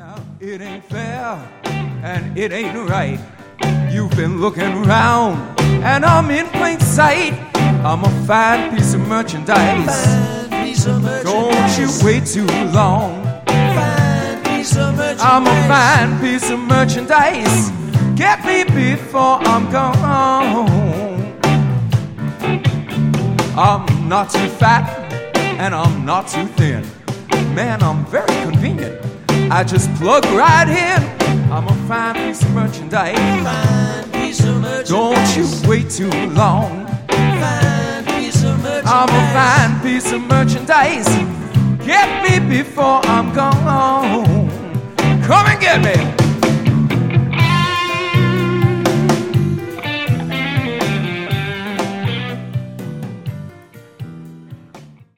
It ain't fair and it ain't right. You've been looking round and I'm in plain sight. I'm a fine piece of merchandise. Don't you wait too long. I'm a fine piece of merchandise. Get me before I'm gone. I'm not too fat and I'm not too thin. Man, I'm very convenient. I just plug right in. I'm a fine piece of merchandise. Don't you wait too long. I'm a fine piece of merchandise. Get me before I'm gone. Come and get me.